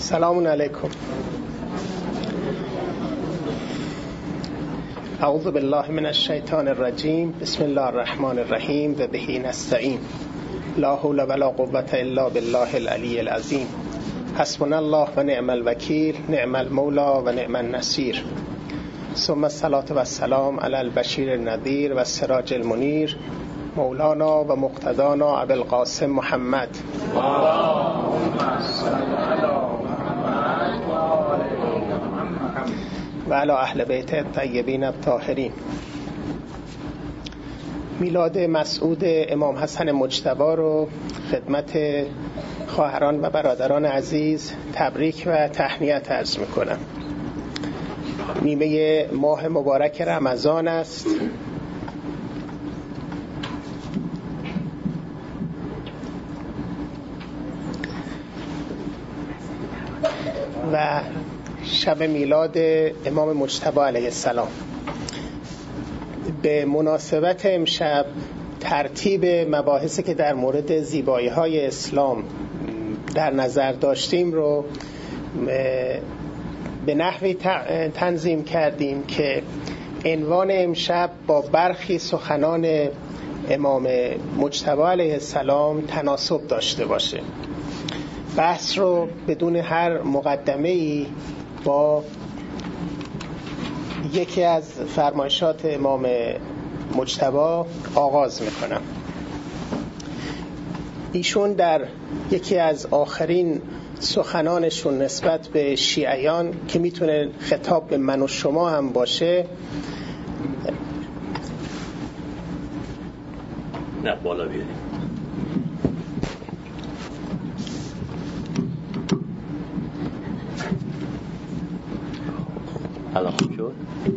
سلام علیکم. اعوذ بالله من الشیطان الرجیم. بسم الله الرحمن الرحیم و به نستعین. لا حول ولا قوة الا بالله العلی العظیم. حسبنا الله و نعم الوکیل، نعم المولا و نعم النصیر. ثم الصلاة و السلام علی البشیر النذیر و السراج المنیر، مولانا و مقتدانا ابوالقاسم محمد و علی اهل بیت الطیبین الطاهرین. میلاد مسعود امام حسن مجتبی رو خدمت خواهران و برادران عزیز تبریک و تهنیت عرض میکنم. نیمه ماه مبارک رمضان است و شب میلاد امام مجتبی علیه السلام. به مناسبت امشب ترتیب مباحثی که در مورد زیبایی‌های اسلام در نظر داشتیم رو به نحوی تنظیم کردیم که عنوان امشب با برخی سخنان امام مجتبی علیه السلام تناسب داشته باشه. بحث رو بدون هر مقدمه‌ای با یکی از فرمایشات امام مجتبی آغاز میکنم. ایشون در یکی از آخرین سخنانشون نسبت به شیعیان که میتونه خطاب به من و شما هم باشه، نه بالا بیاریم. الان خوب شد؟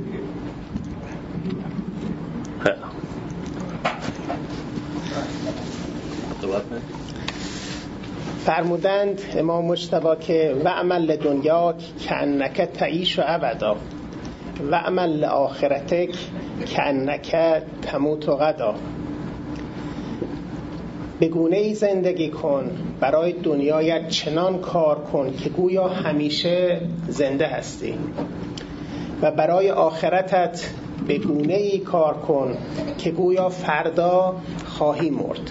فرمودند امام مجتبی که وعمل لدنیاک کأنک تعیش ابدا وعمل لآخرتک کأنک تموت غدا. به گونه‌ای زندگی کن برای دنیایت، چنان کار کن که گویا همیشه زنده هستی، و برای آخرتت به گونه‌ای کار کن که گویا فردا خواهی مرد.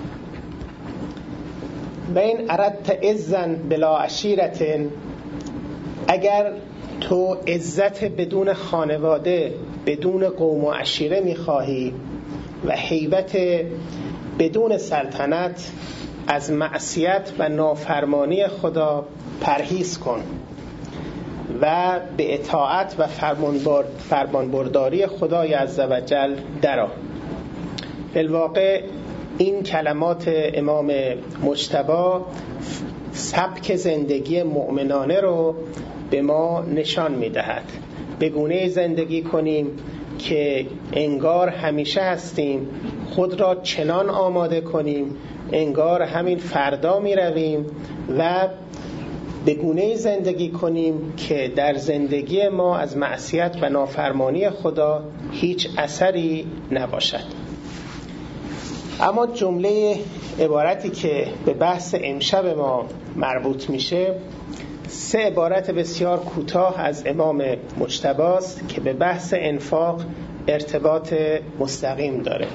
و این اردت عزا بلا عشیرة، اگر تو عزت بدون خانواده، بدون قوم و عشیره میخواهی و هیبت بدون سلطنت، از معصیت و نافرمانی خدا پرهیز کن و به اطاعت و فرمانبرداری خدای عزوجل درآ. بالواقع این کلمات امام مجتبی سبک زندگی مؤمنانه رو به ما نشان میدهد. به گونه زندگی کنیم که انگار همیشه هستیم، خود را چنان آماده کنیم انگار همین فردا می رویم، و به گونه زندگی کنیم که در زندگی ما از معصیت و نافرمانی خدا هیچ اثری نباشد. اما جمله عبارتی که به بحث امشب ما مربوط میشه 3 عبارت بسیار کوتاه از امام مجتبی است که به بحث انفاق ارتباط مستقیم داره.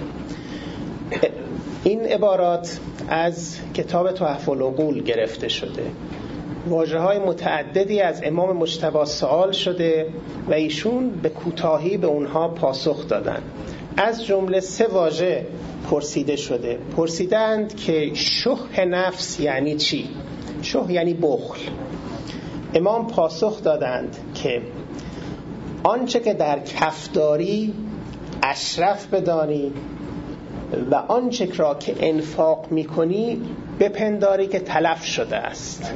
این عبارات از کتاب تحف العقول گرفته شده. واژه‌های متعددی از امام مجتبی سوال شده و ایشون به کوتاهی به اونها پاسخ دادن. از جمله 3 واژه پرسیده شده. پرسیدند که شح نفس یعنی چی؟ شح یعنی بخل. امام پاسخ دادند که آنچه که در کف داری اشرف بدانی و آنچه را که انفاق میکنی بپنداری که تلف شده است.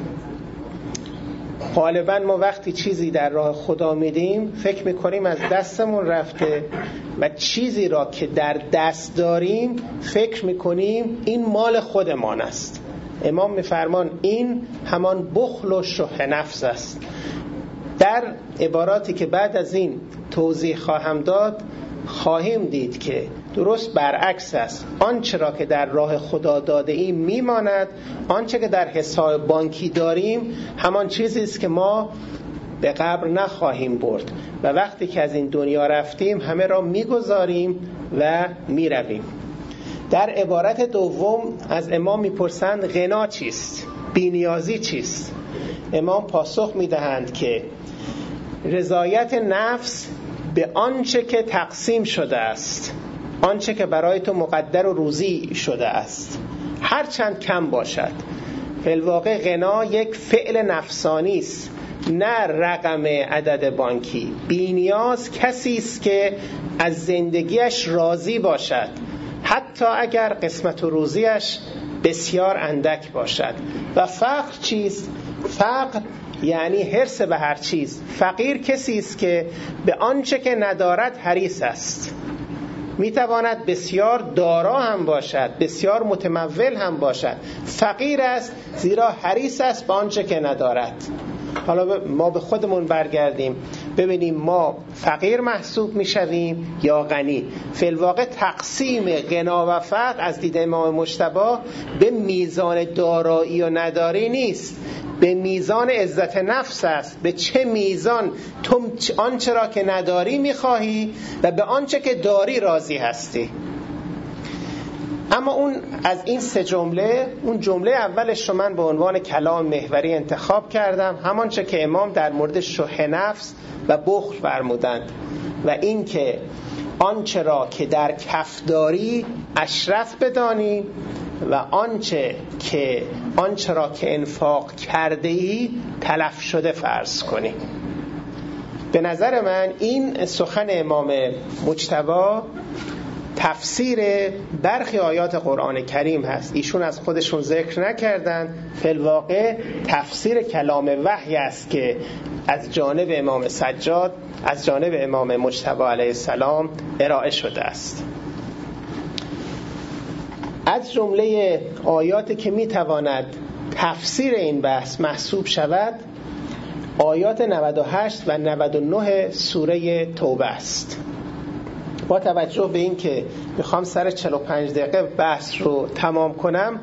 غالبا ما وقتی چیزی در راه خدا میدیم فکر میکنیم از دستمون رفته و چیزی را که در دست داریم فکر میکنیم این مال خودمان است. امام میفرمان این همان بخل و شح نفس است. در عباراتی که بعد از این توضیح خواهم داد خواهیم دید که درست برعکس است. آنچه را که در راه خدا داده ایم میماند، آنچه که در حساب بانکی داریم همان چیزی است که ما به قبر نخواهیم برد و وقتی که از این دنیا رفتیم همه را میگذاریم و میرویم. در عبارت دوم از امام میپرسند غنا چیست؟ بی‌نیازی چیست؟ امام پاسخ میدهند که رضایت نفس به آنچه که تقسیم شده است، آنچه که برای تو مقدر و روزی شده است، هرچند کم باشد. فی الواقع غنا یک فعل نفسانی است، نه رقم عدد بانکی. بی‌نیاز کسی است که از زندگیش راضی باشد، حتی اگر قسمت و روزیش بسیار اندک باشد. و فقر چیست؟ فقر یعنی حرص به هر چیز. فقیر کسی است که به آنچه که ندارد حریص است. میتواند بسیار دارا هم باشد، بسیار متمول هم باشد، فقیر است زیرا حریص است به آنچه که ندارد. حالا ما به خودمون برگردیم ببینیم ما فقیر محسوب میشویم یا غنی. فی الواقع تقسیم غنا و فقر از دید امام مجتبی به میزان دارایی و نداری نیست، به میزان عزت نفس است. به چه میزان تو آنچه را که نداری میخواهی و به آنچه که داری راضی هستی. اما اون از این سه جمله، اون جمله اولش رو من به عنوان کلام محوری انتخاب کردم، همان چه که امام در مورد شح نفس و بخل فرمودند و این که آنچه را که در کف داری اشرف بدانی و آنچه را که انفاق کرده ای تلف شده فرض کنی. به نظر من این سخن امام مجتبی تفسیر برخی آیات قرآن کریم هست. ایشون از خودشون ذکر نکردن، فی الواقع تفسیر کلام وحی است که از جانب امام سجاد، از جانب امام مجتبی علیه السلام ارائه شده است. از جمله آیاتی که میتواند تفسیر این بحث محسوب شود آیات 98 و 99 سوره توبه است. با توجه به این که میخوام سر 45 دقیقه بحث رو تمام کنم،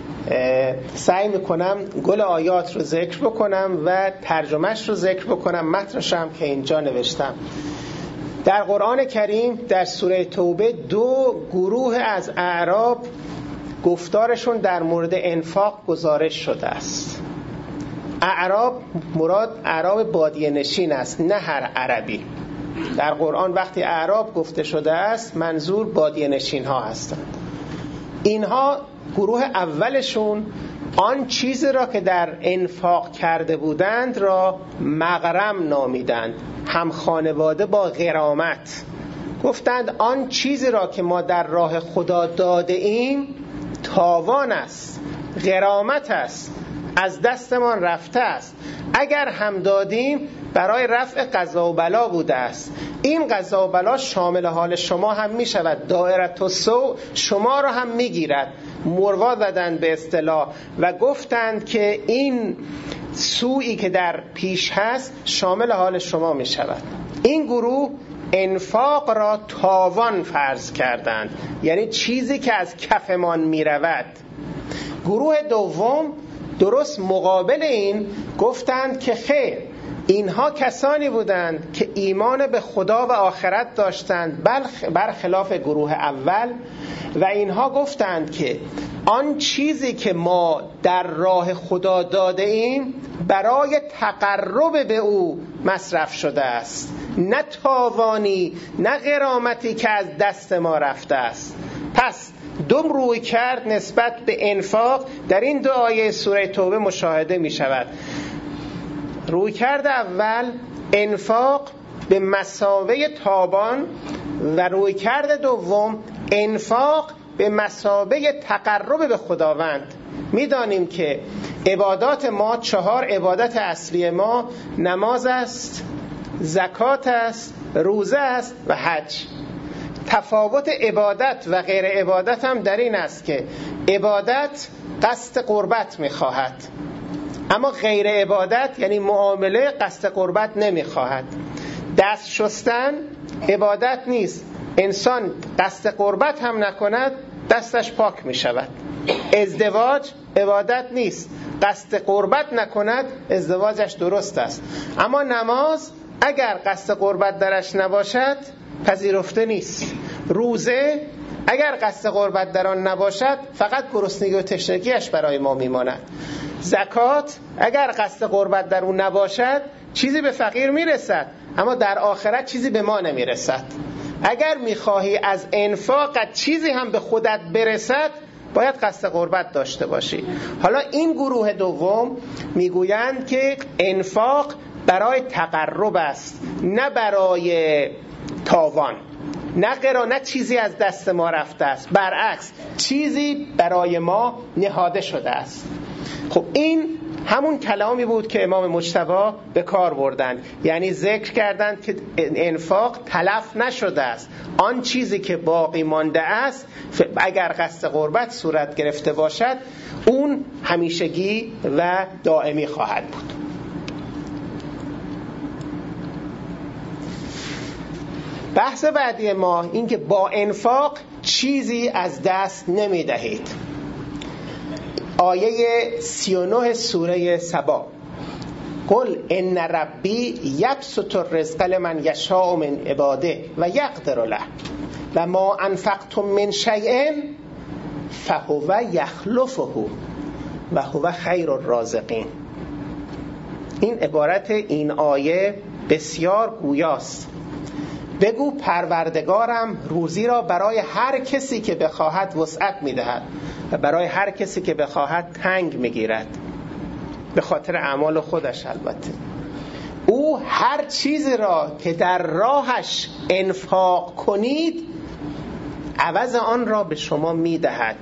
سعی میکنم گل آیات رو ذکر بکنم و ترجمهش رو ذکر بکنم، متنشم که اینجا نوشتم. در قرآن کریم در سوره توبه دو گروه از اعراب گفتارشون در مورد انفاق گزارش شده است. اعراب مراد اعراب بادیه نشین است، نه هر عربی. در قرآن وقتی اعراب گفته شده است منظور بادیه نشین ها هستند. اینها گروه اولشون آن چیزی را که در انفاق کرده بودند را مغرم نامیدند، هم خانواده با غرامت. گفتند آن چیزی را که ما در راه خدا داده ایم تاوان است، غرامت است، از دستمان رفته است. اگر هم دادیم برای رفع قضا و بلا بوده است. این قضا و بلا شامل حال شما هم می شود، دائرة السوء شما را هم می گیرد. مروا زدند به اصطلاح و گفتند که این سوئی که در پیش هست شامل حال شما می شود. این گروه انفاق را تاوان فرض کردند، یعنی چیزی که از کفمان می رود. گروه دوم درست مقابل این گفتند که خیر، اینها کسانی بودند که ایمان به خدا و آخرت داشتند برخلاف گروه اول، و اینها گفتند که آن چیزی که ما در راه خدا داده ایم برای تقرب به او مصرف شده است، نه تاوانی نه غرامتی که از دست ما رفته است. پس دو روی کرد نسبت به انفاق در این دو آیه سوره توبه مشاهده می شود. روی کرد اول انفاق به مثابه تاوان و روی کرد دوم انفاق به مثابه تقرب به خداوند. میدانیم که عبادات ما 4 عبادت اصلی ما نماز است، زکات است، روزه است و حج. تفاوت عبادت و غیر عبادت هم در این است که عبادت قصد قربت میخواهد، اما غیر عبادت یعنی معامله قصد قربت نمیخواهد. دست شستن عبادت نیست، انسان قصد قربت هم نکند دستش پاک می شود. ازدواج عبادت نیست، قصد قربت نکند ازدواجش درست است. اما نماز اگر قصد قربت درش نباشد پذیرفته نیست. روزه اگر قصد قربت در آن نباشد فقط گرسنگی و تشنگیش برای ما میماند. زکات اگر قصد قربت در اون نباشد چیزی به فقیر میرسد اما در آخرت چیزی به ما نمیرسد. اگر میخواهی از انفاقت چیزی هم به خودت برسد باید قصد قربت داشته باشی. حالا این گروه دوم میگویند که انفاق برای تقرب است، نه برای تاوان، نه چیزی از دست ما رفته است، برعکس چیزی برای ما نهاده شده است. خب این همون کلامی بود که امام مجتبی به کار بردند، یعنی ذکر کردند که انفاق تلف نشده است. آن چیزی که باقی مانده است اگر قصد قربت صورت گرفته باشد اون همیشگی و دائمی خواهد بود. بحث بعدی ما این که با انفاق چیزی از دست نمی دهید. آیه 39 سوره سبا: قل ان ربی یبسط الرزق لمن یشاء من عباده و یقدر له و ما انفقتم من شیء فهو یخلفه و هو خیر الرازقین. این عبارت این آیه بسیار گویاست. بگو پروردگارم روزی را برای هر کسی که بخواهد وسعت میدهد و برای هر کسی که بخواهد تنگ میگیرد، به خاطر اعمال خودش البته. او هر چیزی را که در راهش انفاق کنید عوض آن را به شما میدهد،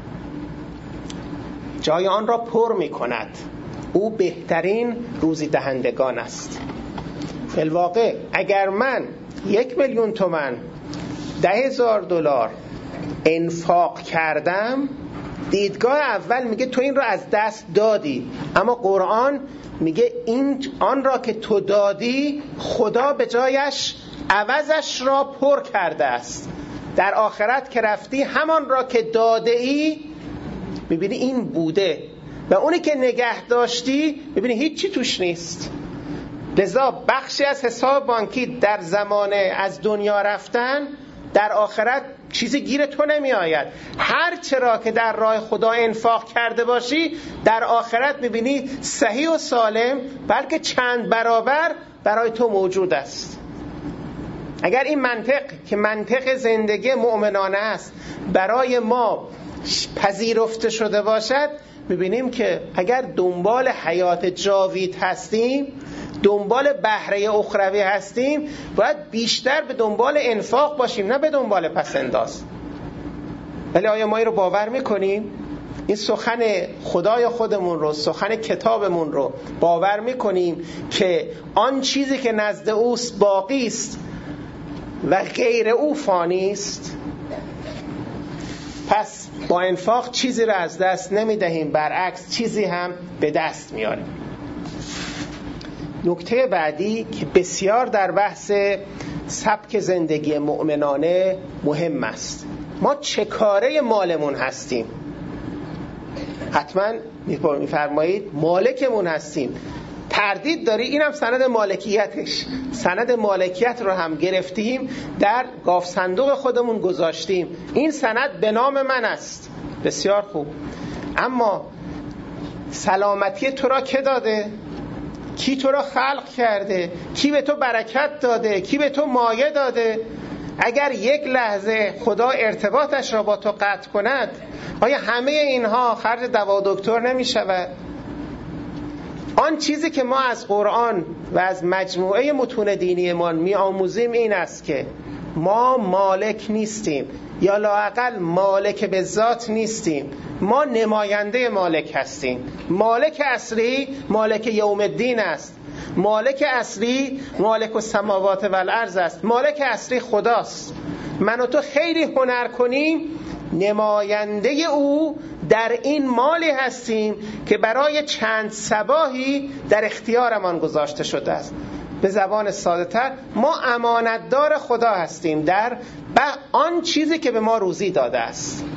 جای آن را پر میکند. او بهترین روزی دهندگان است. فی الواقع اگر من 1,000,000 تومان $10,000 انفاق کردم، دیدگاه اول میگه تو این را از دست دادی، اما قرآن میگه آن را که تو دادی خدا به جایش عوضش را پر کرده است. در آخرت که رفتی همان را که داده ای میبینی این بوده و اونی که نگه داشتی میبینی هیچی توش نیست. لذا بخشی از حساب بانکی در زمان از دنیا رفتن در آخرت چیزی گیر تو نمی آید. هر چرا که در راه خدا انفاق کرده باشی در آخرت میبینی صحیح و سالم، بلکه چند برابر برای تو موجود است. اگر این منطق که منطق زندگی مؤمنانه است برای ما پذیرفته شده باشد، میبینیم که اگر دنبال حیات جاوید هستیم، دنبال بهره اخروی هستیم، باید بیشتر به دنبال انفاق باشیم نه به دنبال پسنداز. ولی آیا ما این رو باور میکنیم؟ این سخن خدای خودمون رو، سخن کتابمون رو باور میکنیم که آن چیزی که نزد اوست باقی است و غیر او فانی است؟ پس با انفاق چیزی رو از دست نمیدهیم، برعکس چیزی هم به دست میاریم. نکته بعدی که بسیار در بحث سبک زندگی مؤمنانه مهم است، ما چه کاره مالمون هستیم؟ حتما میفرمایید مالکمون هستیم. تردید داری؟ اینم سند مالکیتش. سند مالکیت رو هم گرفتیم در گاف صندوق خودمون گذاشتیم. این سند به نام من است. بسیار خوب. اما سلامتی تو را که داده؟ کی تو را خلق کرده؟ کی به تو برکت داده؟ کی به تو مایه داده؟ اگر یک لحظه خدا ارتباطش را با تو قطع کند، آیا همه اینها خرج دوا دکتر نمی شود؟ آن چیزی که ما از قرآن و از مجموعه متون دینیمان می آموزیم این است که ما مالک نیستیم، یا لااقل مالک به ذات نیستیم. ما نماینده مالک هستیم. مالک اصلی مالک یوم الدین است. مالک اصلی مالک السماوات و الارض است. مالک اصلی خداست. من و تو خیلی هنر کنیم نماینده او در این مالی هستیم که برای چند صباحی در اختیارمان گذاشته شده است. به زبان ساده تر ما امانتدار خدا هستیم در آن چیزی که به ما روزی داده است.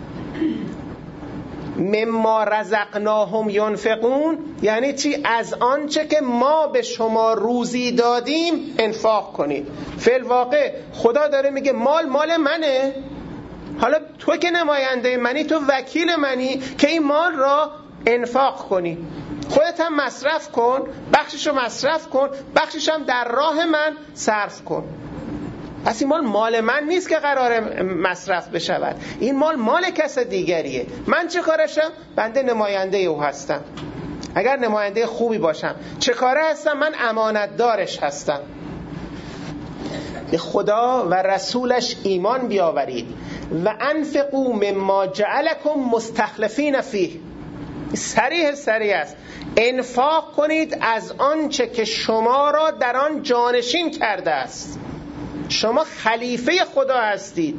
مما رزقناهم ینفقون یعنی چی؟ از آنچه که ما به شما روزی دادیم انفاق کنید. فی الواقع خدا داره میگه مال منه، حالا تو که نماینده منی، تو وکیل منی که این مال را انفاق کنی. خودت هم مصرف کن، بخشش رو مصرف کن، بخشش هم در راه من صرف کن. پس این مال من نیست که قرار مصرف بشود، این مال کس دیگریه. من چه کارشم؟ بنده نماینده او هستم. اگر نماینده خوبی باشم چه کاره هستم؟ من امانتدارش هستم. به خدا و رسولش ایمان بیاورید و انفقوا مما جعلکم مستخلفین فیه. صریح است. انفاق کنید از آنچه که شما را در آن جانشین کرده است. شما خلیفه خدا هستید.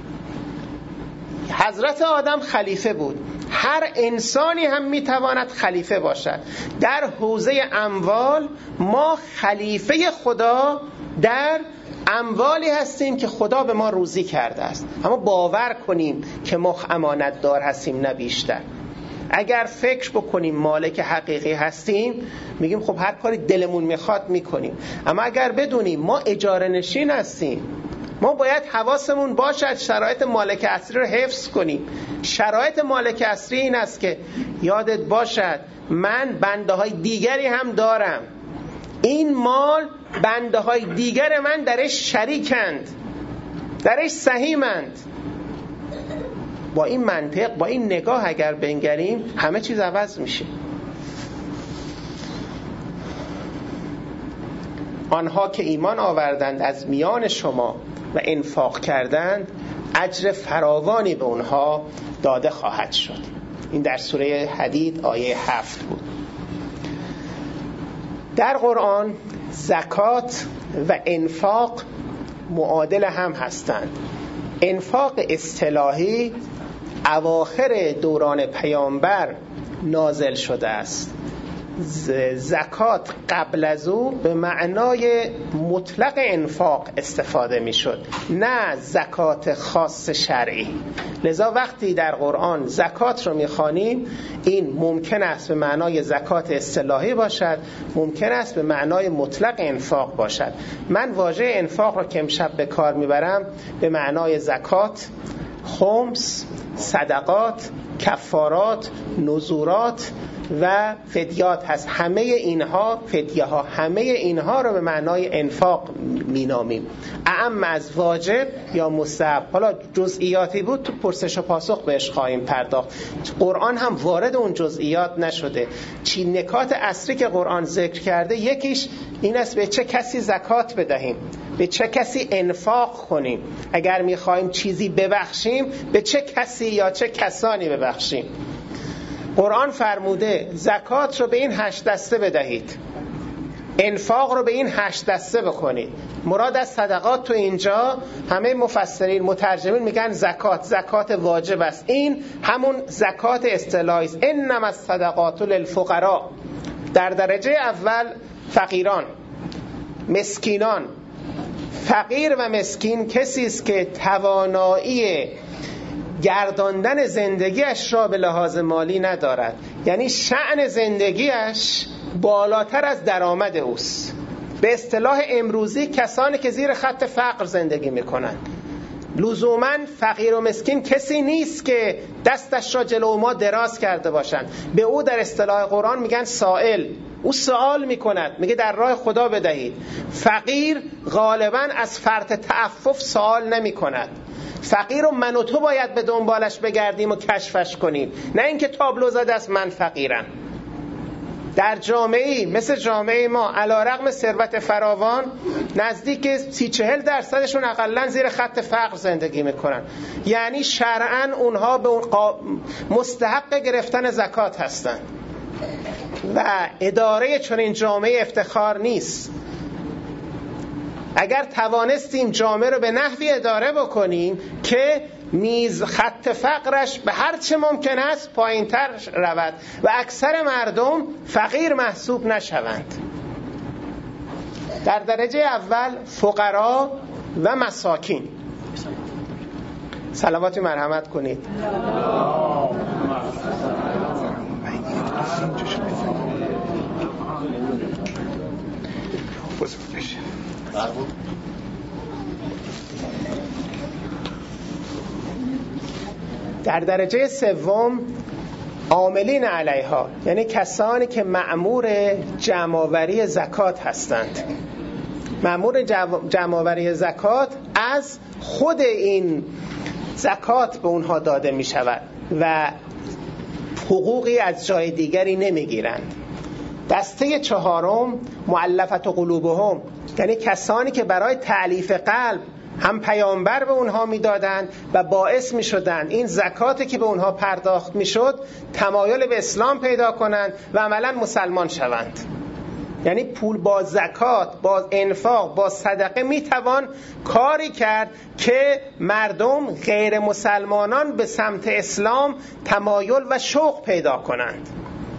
حضرت آدم خلیفه بود، هر انسانی هم میتواند خلیفه باشد. در حوزه اموال ما خلیفه خدا در اموالی هستیم که خدا به ما روزی کرده است، اما باور کنیم که ما امانتدار هستیم نه بیشتر. اگر فکر بکنیم مالک حقیقی هستیم میگیم خب هر کاری دلمون میخواد میکنیم، اما اگر بدونیم ما اجاره نشین هستیم، ما باید حواسمون باشد شرایط مالک اصلی رو حفظ کنیم. شرایط مالک اصلی این است که یادت باشد من بنده های دیگری هم دارم، این مال بنده های دیگر من درش شریکند، درش سهیمند. با این منطق، با این نگاه اگر بنگریم همه چیز عوض میشه. آنها که ایمان آوردند از میان شما و انفاق کردند اجر فراوانی به اونها داده خواهد شد. این در سوره حدید آیه 7 بود. در قرآن زکات و انفاق معادل هم هستند. انفاق اصطلاحی اواخر دوران پیامبر نازل شده است. زکات قبل از او به معنای مطلق انفاق استفاده می شد، نه زکات خاص شرعی. لذا وقتی در قرآن زکات رو می خوانیم این ممکن است به معنای زکات اصطلاحی باشد، ممکن است به معنای مطلق انفاق باشد. من واژه انفاق رو که امشب به کار می برم به معنای زکات، خمس، صدقات، کفارات، نذورات و فدیات هست. همه اینها فدیه ها، همه اینها رو به معنای انفاق مینامیم، اعم از واجب یا مستحب. حالا جزئیاتی بود تو پرسش و پاسخ بهش خواهیم پرداخت. قرآن هم وارد اون جزئیات نشده. چی نکات اصلی که قرآن ذکر کرده یکیش این است به چه کسی زکات بدهیم، به چه کسی انفاق کنیم، اگر میخوایم چیزی ببخشیم به چه کسی یا چه کسانی ببخشیم. قرآن فرموده زکات رو به این 8 دسته بدهید، انفاق رو به این 8 دسته بکنید. مراد از صدقات تو اینجا همه مفسرین مترجمین میگن زکات واجب است. این همون زکات اصطلاحی است. انما الصدقات للفقراء، در درجه اول فقیران، مسکینان. فقیر و مسکین کسی است که توانایی گرداندن زندگیش را به لحاظ مالی ندارد، یعنی شأن زندگیش بالاتر از درآمد اوست. به اصطلاح امروزی کسانی که زیر خط فقر زندگی میکنند. لزوما فقیر و مسکین کسی نیست که دستش را جلو ما دراز کرده باشند. به او در اصطلاح قرآن میگن سائل. او سوال میکند، میگه در راه خدا بدهید. فقیر غالبا از فرط تعفف سوال نمیکند. فقیر رو من و تو باید به دنبالش بگردیم و کشفش کنیم، نه اینکه تابلو زده است من فقیرم. در جامعه‌ای مثل جامعه ما علیرغم ثروت فراوان نزدیک 30-40% اقلا زیر خط فقر زندگی میکنن، یعنی شرعاً اونها به مستحق گرفتن زکات هستند و اداره چنین جامعه افتخار نیست. اگر توانستیم جامعه رو به نحوی اداره بکنیم که میز خط فقرش به هر چه ممکن است پایین‌تر رود و اکثر مردم فقیر محسوب نشوند. در درجه اول فقرا و مساکین. صلوات مرحمت کنید. در درجه سوم عاملین علیها، یعنی کسانی که مأمور جمع‌آوری زکات هستند. مأمور جمع‌آوری زکات از خود این زکات به اونها داده می شود و حقوقی از جای دیگری نمی گیرند. دسته چهارم مؤلفة قلوبهم، یعنی کسانی که برای تألیف قلب هم پیامبر به اونها میدادند و باعث میشدند این زکاتی که به اونها پرداخت میشد تمایل به اسلام پیدا کنند و عملا مسلمان شوند. یعنی پول با زکات، با انفاق، با صدقه میتوان کاری کرد که مردم غیر مسلمانان به سمت اسلام تمایل و شوق پیدا کنند.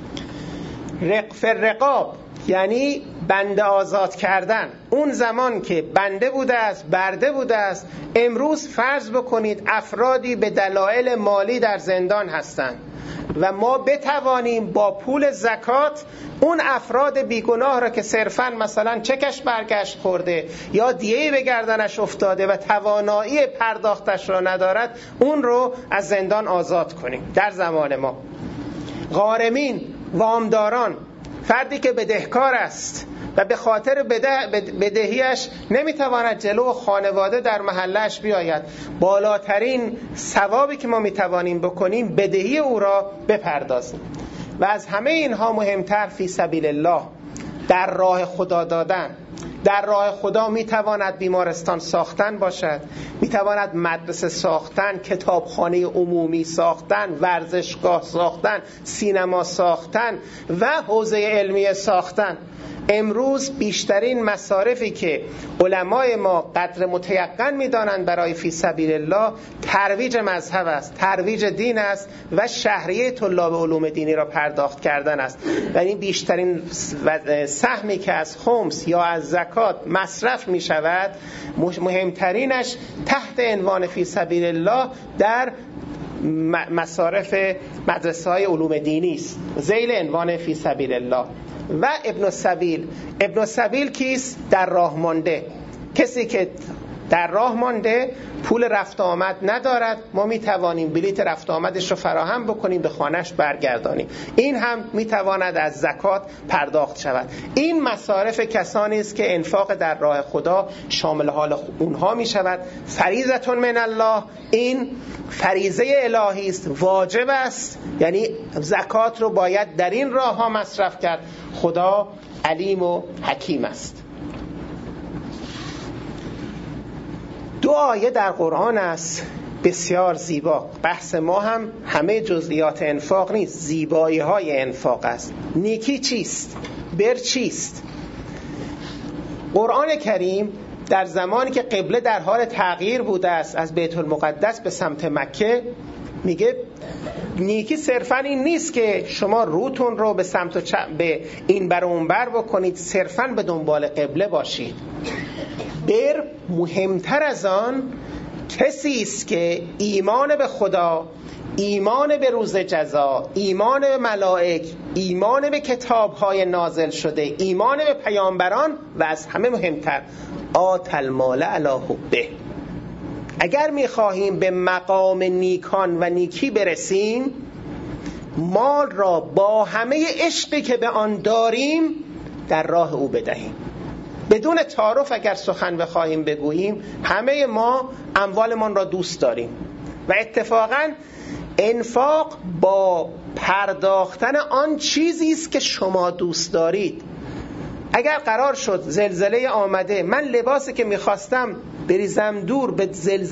رقف الرقاب، یعنی بنده آزاد کردن. اون زمان که بنده بوده است، برده بوده است، امروز فرض بکنید افرادی به دلایل مالی در زندان هستند و ما بتوانیم با پول زکات اون افراد بیگناه را که صرفاً مثلا چکش برگشت خورده یا دیهی به گردنش افتاده و توانایی پرداختش را ندارد، اون رو از زندان آزاد کنیم. در زمان ما غارمین، وامداران، فردی که بدهکار است و به خاطر بدهیش نمیتواند جلو خانواده در محلش بیاید، بالاترین ثوابی که ما میتوانیم بکنیم بدهی او را بپردازیم. و از همه اینها مهمتر فی سبیل الله، در راه خدا دادن. در راه خدا میتواند بیمارستان ساختن باشد، میتواند مدرسه ساختن، کتابخانه عمومی ساختن، ورزشگاه ساختن، سینما ساختن و حوزه علمی ساختن. امروز بیشترین مصارفی که علمای ما قدر متیقن میدانند برای فی سبیل الله ترویج مذهب است، ترویج دین است و شهریه طلاب علوم دینی را پرداخت کردن است. و این بیشترین سهمی که از خمس یا از زکات مصرف می شود، مهمترینش تحت عنوان فی سبیل الله در مصارف مدرسه های علوم دینی است، ذیل عنوان فی سبیل الله. و ابن السبیل. ابن السبیل کیست؟ در راه مانده. کسی که در راه مانده، پول رفت آمد ندارد، ما میتوانیم بلیت رفت آمدش رو فراهم بکنیم، به خانهش برگردانیم. این هم میتواند از زکات پرداخت شود. این مصارف کسانی است که انفاق در راه خدا شامل حال اونها میشود. فریضة من الله، این فریضه الهی است، واجب است، یعنی زکات رو باید در این راه ها مصرف کرد. خدا علیم و حکیم است. دو آیه در قرآن است بسیار زیبا. بحث ما هم همه جزئیات انفاق نیست، زیبایی های انفاق است. نیکی چیست؟ بر چیست؟ قرآن کریم در زمانی که قبله در حال تغییر بوده است از بیت المقدس به سمت مکه، میگه نیکی صرفا این نیست که شما روتون رو به سمت به این بر اون بر بکنید، صرفا به دنبال قبله باشید. بر مهمتر از آن کسی است که ایمان به خدا، ایمان به روز جزا، ایمان به ملائک، ایمان به کتاب‌های نازل شده، ایمان به پیامبران و از همه مهمتر آت المال علی حبه. اگر می‌خواهیم به مقام نیکان و نیکی برسیم، مال را با همه عشقی که به آن داریم در راه او بدهیم. بدون تعارف اگر سخن بخواهیم بگوییم، همه ما اموالمان را دوست داریم و اتفاقاً انفاق با پرداختن آن چیزی است که شما دوست دارید. اگر قرار شد زلزله آمده، من لباسی که میخواستم بریزم دور به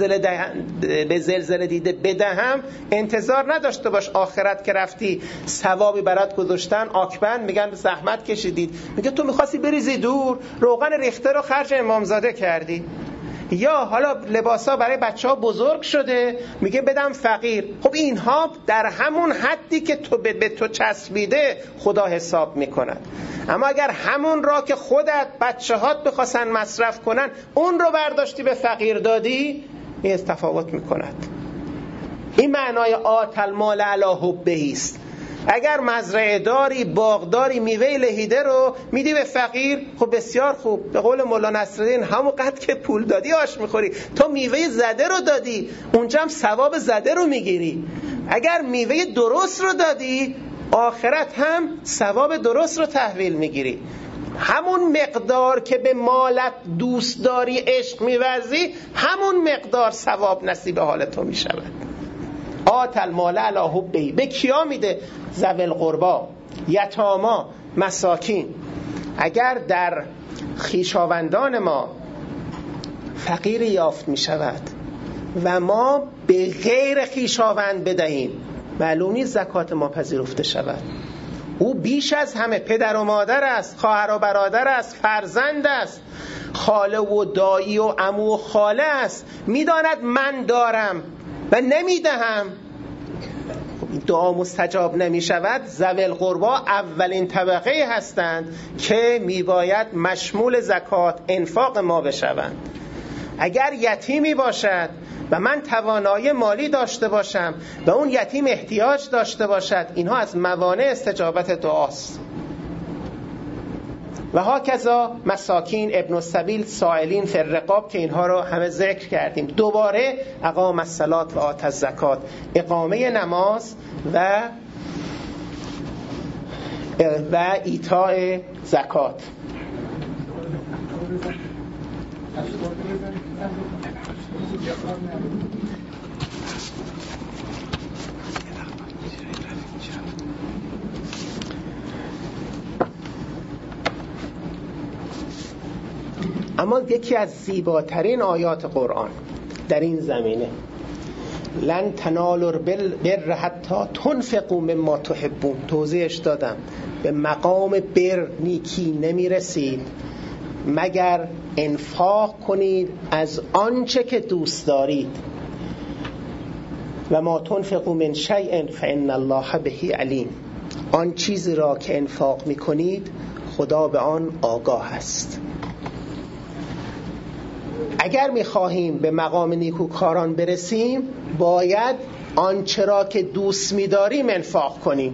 زلزله دیده بدهم، انتظار نداشته باش آخرت که رفتی ثوابی برات گذاشتن آکبند میگن زحمت کشیدید، میگه تو میخواستی بریزی دور، روغن ریخته رو خرج امامزاده کردی. یا حالا لباسا برای بچه‌ها بزرگ شده میگه بدم فقیر. خب اینها در همون حدی که تو به تو چسبیده خدا حساب میکند. اما اگر همون را که خودت بچه‌هات بخواستن مصرف کنن اون رو برداشتی به فقیر دادی، این تفاوت میکند. این معنای آت المال علی حبه است. اگر مزرعه داری، باغ داری، میوه لهیده رو میدی به فقیر، خب بسیار خوب. به قول مولا نصرالدین همون قدر که پول دادی آش میخوری. تو میوه زده رو دادی، اونجا هم ثواب زده رو میگیری. اگر میوه درست رو دادی، آخرت هم ثواب درست رو تحویل میگیری. همون مقدار که به مالت دوست داری، عشق میورزی، همون مقدار ثواب نصیب حال تو میشود. آت المال علی حبه. به کیا میده؟ ذوی القربا، یتاما، مساکین. اگر در خویشاوندان ما فقیری یافت میشود و ما به غیر خویشاوند بدهیم، معلوم نیست زکات ما پذیرفته شود. او بیش از همه پدر و مادر است، خواهر و برادر است، فرزند است، خاله و دایی و عمو و خاله است. میداند من دارم و نمیدهم، دعا مستجاب نمی شود. ذوی القربا اولین طبقه هستند که میباید مشمول زکات انفاق ما بشوند. اگر یتیمی باشد و من توانایی مالی داشته باشم و اون یتیم احتیاج داشته باشد، اینها از موانع استجابت دعاست. و هاکذا مساکین، ابن السبیل، سائلین فی الرقاب که اینها رو همه ذکر کردیم. دوباره اقام الصلاة و آت الزکات، اقامه نماز و ایتاء زکات. اما یکی از زیباترین آیات قرآن در این زمینه، لن تنالوا البر حتی تنفقوا مما تحبون، توضیحش دادم. به مقام بر، نیکی نمیرسید مگر انفاق کنید از آنچه که دوست دارید. و ما تنفقوا من شیء فإن الله به علیم. آن چیزی را که انفاق میکنید خدا به آن آگاه است. اگر میخواهیم به مقام نیکوکاران برسیم باید آنچه را که دوست می‌داریم انفاق کنیم.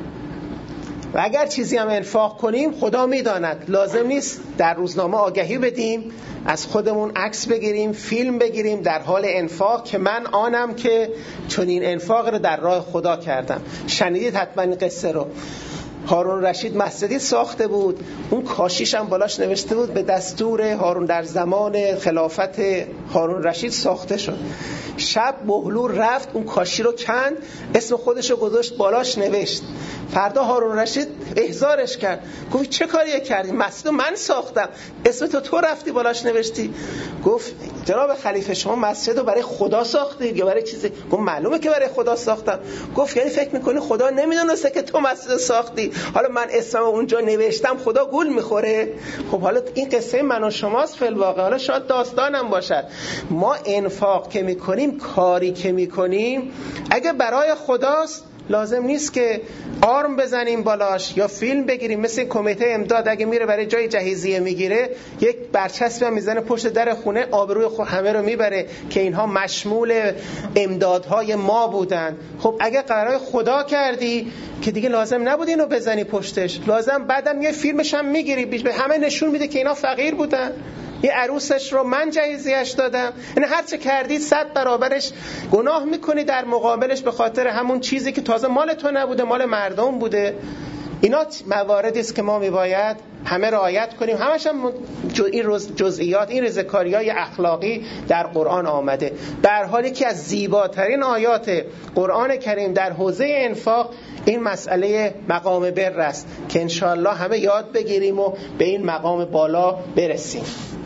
و اگر چیزی هم انفاق کنیم خدا میداند. لازم نیست در روزنامه آگهی بدیم، از خودمون عکس بگیریم، فیلم بگیریم در حال انفاق که من آنم که چنین انفاق رو در راه خدا کردم. شنیدید حتما این قصه رو. هارون رشید مسجدی ساخته بود، اون کاشیش هم بالاش نوشته بود به دستور هارون، در زمان خلافت هارون رشید ساخته شد. شب بهلول رفت اون کاشی رو کند، اسم خودش رو گذاشت بالاش نوشت. فردا هارون رشید احضارش کرد، گفت چه کاری کردی؟ مسجد من ساختم، اسم تو رفتی بالاش نوشتی. گفت جناب خلیفه شما مسجد رو برای خدا ساختید یا برای چیزی؟ گفت معلومه که برای خدا ساختم. گفت یعنی فکر میکنی خدا نمیدونسته که تو مسجد ساختی؟ حالا من اسمم اونجا نوشتم خدا گول میخوره؟ خب حالا این قصه من و شماست فی الواقع، حالا شاید داستانم باشد. ما انفاق که میکنیم، کاری که میکنیم اگه برای خداست لازم نیست که آرم بزنیم بالاش یا فیلم بگیریم. مثل کمیته امداد اگه میره برای جای جهیزیه میگیره یک برچسبی هم میزنه پشت در خونه، آبروی همه رو میبره که اینها مشمول امدادهای ما بودن. خب اگه قرار خدا کردی که دیگه لازم نبود اینو بزنی پشتش، لازم بعدم یه فیلمش هم میگیری به همه نشون میده که اینا فقیر بودن. یه عروسش رو من جهیزیه‌اش دادم. یعنی هر چه کردی 100 برابرش گناه میکنی در مقابلش به خاطر همون چیزی که تازه مال تو نبوده، مال مردم بوده. اینا مواردی است که ما میباید همه رعایت کنیم. همش هم این جزئیات، این رضاکاری‌های اخلاقی در قرآن آمده. در حالی که از زیباترین آیات قرآن کریم در حوزه انفاق این مسئله مقام بر است که انشاءالله همه یاد بگیریم و به این مقام بالا برسیم.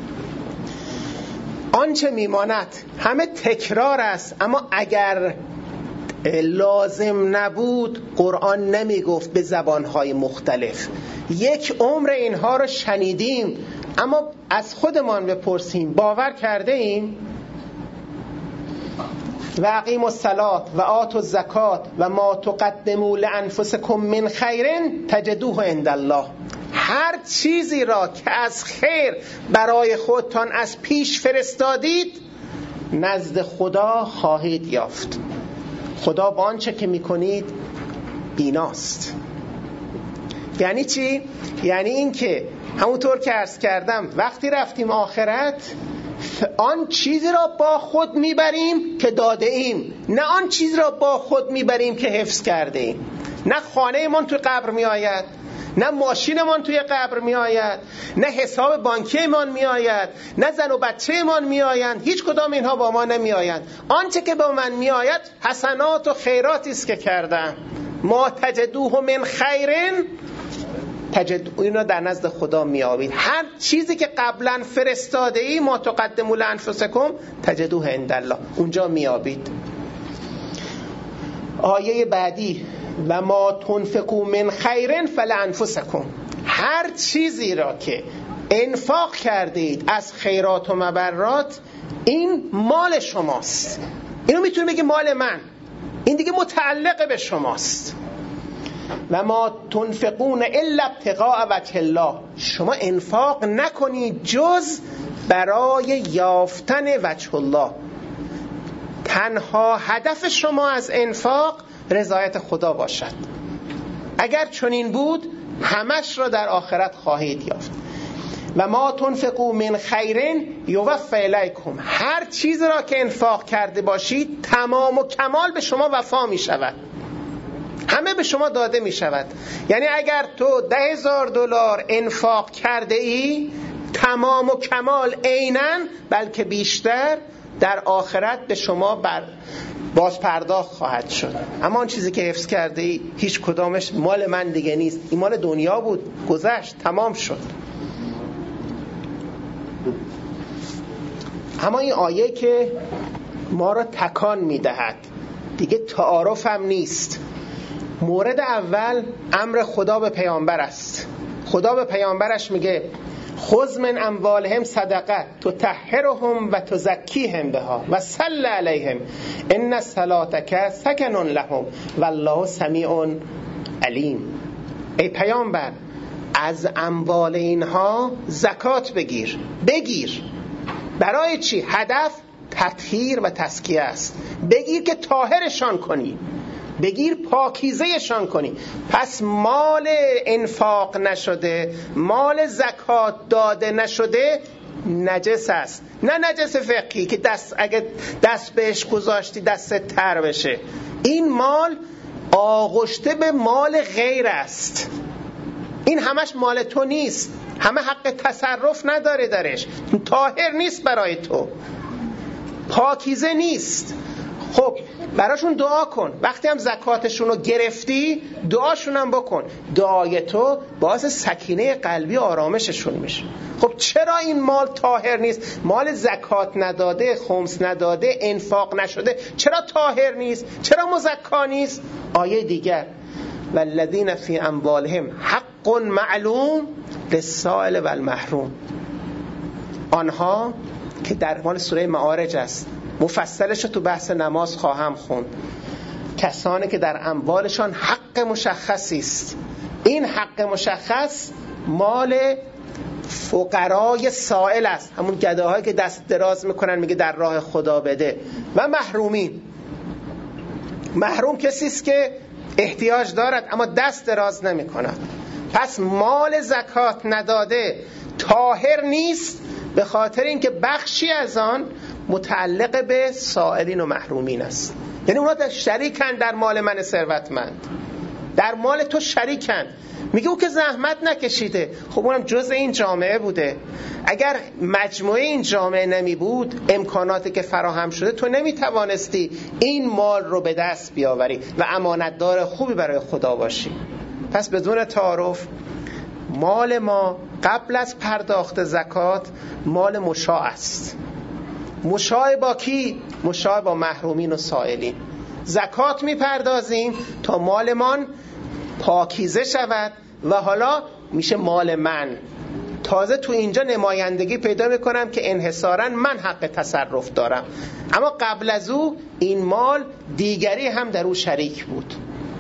آنچه میماند همه تکرار است، اما اگر لازم نبود قرآن نمیگفت به زبانهای مختلف. یک عمر اینها رو شنیدیم، اما از خودمان بپرسیم باور کرده ایم؟ و اقیموا الصلاة و آتوا الزکات و ما تقدموا لانفسکم من خیر تجدوه عند الله. هر چیزی را که از خیر برای خودتان از پیش فرستادید نزد خدا خواهید یافت. خدا با آنچه که میکنید بیناست. یعنی چی؟ یعنی این که همونطور که عرض کردم وقتی رفتیم آخرت آن چیزی را با خود میبریم که داده ایم، نه آن چیزی را با خود میبریم که حفظ کرده ایم. نه خانه من توی قبر می آید، نه ماشین من توی قبر می آید، نه حساب بانکی من می آید، نه زن و بچه من می آیند. هیچ کدام اینها با ما نمی آیند. آنچه که با من می آید حسنات و خیراتی است که کردم. ما تجدوه من خیرن تجد، اینو در نزد خدا میابید. هر چیزی که قبلا فرستاده ای ما تقدموا لانفسکم تجدوه عند الله، اونجا میابید. آیه بعدی و ما تنفقوا من خیر فلانفسکم، هر چیزی را که انفاق کردید از خیرات و مبرات این مال شماست. اینو میتونی بگی مال من، این دیگه متعلق به شماست. و ما تنفقون الا ابتغاء وجه الله، شما انفاق نکنید جز برای یافتن وجه الله. تنها هدف شما از انفاق رضایت خدا باشد. اگر چنین بود همش را در آخرت خواهید یافت. و ما تنفقوا من خیر یوفی الیکم، هر چیز را که انفاق کرده باشید تمام و کمال به شما وفا می شود، همه به شما داده می شود. یعنی اگر تو $10,000 انفاق کرده ای تمام و کمال عیناً بلکه بیشتر در آخرت به شما باز پرداخت خواهد شد. اما آن چیزی که حفظ کرده ای هیچ کدامش مال من دیگه نیست، این مال دنیا بود، گذشت، تمام شد. اما این آیه که ما را تکان می دهد دیگه تعارف هم نیست. مورد اول امر خدا به پیامبر است. خدا به پیامبرش میگه خذ من اموالهم صدقه تطهرهم و تزکیهم بها و صل علیهم ان صلاتک سکن لهم والله سمیع علیم. ای پیامبر از اموال اینها زکات بگیر. برای چی؟ هدف تطهیر و تزکیه است. بگیر که طاهرشان کنی، بگیر پاکیزهشان کنی. پس مال انفاق نشده، مال زکات داده نشده نجس است. نه نجس فقهی که اگه دست بهش گذاشتی دستت تر بشه. این مال آغشته به مال غیر است. این همش مال تو نیست، همه حق تصرف نداره درش، طاهر نیست برای تو، پاکیزه نیست. خب براشون دعا کن. وقتی هم زکاتشون رو گرفتی دعاشون هم بکن. دعای تو باعث سکینه قلبی آرامششون میشه. خب چرا این مال طاهر نیست؟ مال زکات نداده، خمس نداده، انفاق نشده چرا طاهر نیست؟ چرا مزکا نیست؟ آیه دیگر والذین فی اموالهم حق معلوم للسائل والمحروم، آنها که در مال سوره معارج است، مفصلش تو بحث نماز خواهم خوند، کسانی که در اموالشان حق مشخصی است. این حق مشخص مال فقرای سائل است، همون گداهایی که دست دراز میکنن میگه در راه خدا بده. و محرومین، محروم کسی است که احتیاج دارد اما دست دراز نمیکنه. پس مال زکات نداده طاهر نیست، به خاطر اینکه بخشی از آن متعلق به سائلین و محرومین است. یعنی اونا شریکن در مال من ثروتمند، در مال تو شریکن. میگه او که زحمت نکشیده، خب اونم جزء این جامعه بوده. اگر مجموعه این جامعه نمی بود، امکاناتی که فراهم شده، تو نمی توانستی این مال رو به دست بیاوری و امانتدار خوبی برای خدا باشی. پس بدون تعارف مال ما قبل از پرداخت زکات مال مشاع است. مشاع با کی؟ مشاع با محرومین و سائلین. زکات میپردازیم تا مالمان پاکیزه شود و حالا میشه مال من، تازه تو اینجا نمایندگی پیدا میکنم که انحصاراً من حق تصرف دارم، اما قبل از او این مال دیگری هم در او شریک بود.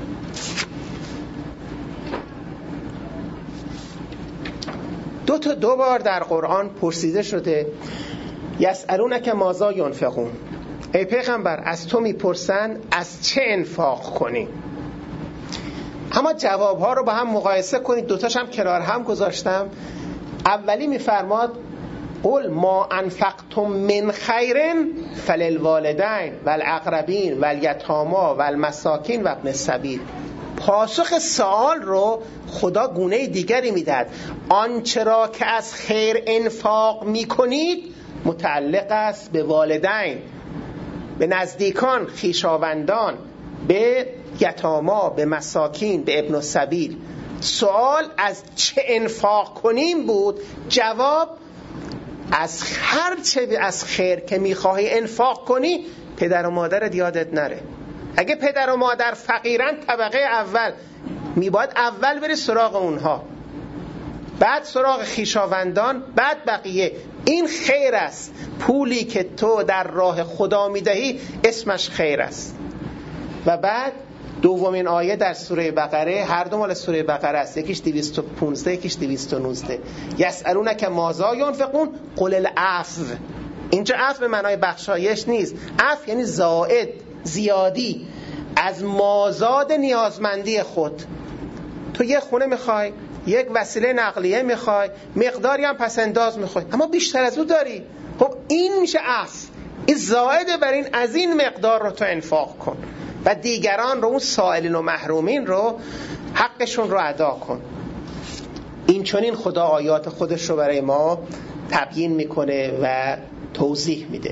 دو بار در قرآن پرسیده شده یسألونک ماذا ینفقون، ای پیغمبر از تو میپرسن از چه انفاق کنی. اما جوابها رو با هم مقایسه کنید، دوتاش هم کنار هم گذاشتم. اولی میفرماد قل ما انفقتم من خیر فللوالدین والاقربین والیتامی والمساکین و ابن السبیل. پاسخ سوال رو خدا گونه دیگری میدهد. آنچه را که از خیر انفاق میکنید متعلق است به والدین، به نزدیکان، خویشاوندان، به یتاما، به مساکین، به ابن السبیل. سوال از چه انفاق کنیم بود، جواب از هر چه از خیر که میخواهی انفاق کنی پدر و مادرت یادت نره. اگه پدر و مادر فقیرن طبقه اول میباید اول بری سراغ اونها، بعد سراغ خویشاوندان، بعد بقیه. این خیر است. پولی که تو در راه خدا میدهی اسمش خیر است. و بعد دومین آیه در سوره بقره، هر دو مال سوره بقره است، یکیش 215 یکیش 219. یسألونک ماذا ینفقون قل العفو. اینجا عفو به معنای بخشایش نیست، عفو یعنی زائد، زیادی از مازاد نیازمندی خود. تو یه خونه میخوای، یک وسیله نقلیه میخوای، مقداری هم پس انداز میخوای، اما بیشتر از او داری، خب این میشه عفو. این زائده بر این، از این مقدار رو تو انفاق کن و دیگران رو، اون سائلین و محرومین رو، حقشون رو ادا کن. این چنین خدا آیات خودش رو برای ما تبیین میکنه و توضیح میده.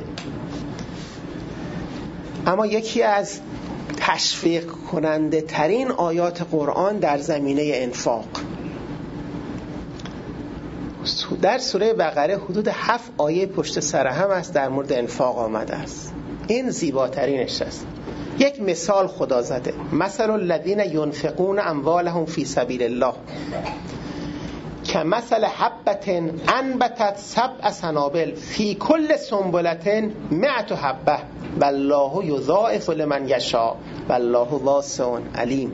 اما یکی از تشویق کننده ترین آیات قرآن در زمینه انفاق در سوره بقره حدود 7 آیه پشت سر هم است در مورد انفاق آمده است. این زیباترینش است. یک مثال خدا زده، مثل الذین ینفقون اموالهم فی سبیل الله کمثل حبة انبتت 7 سنابل فی کل سنبلة 100 حبة والله یضاعف لمن یشاء والله واسع علیم.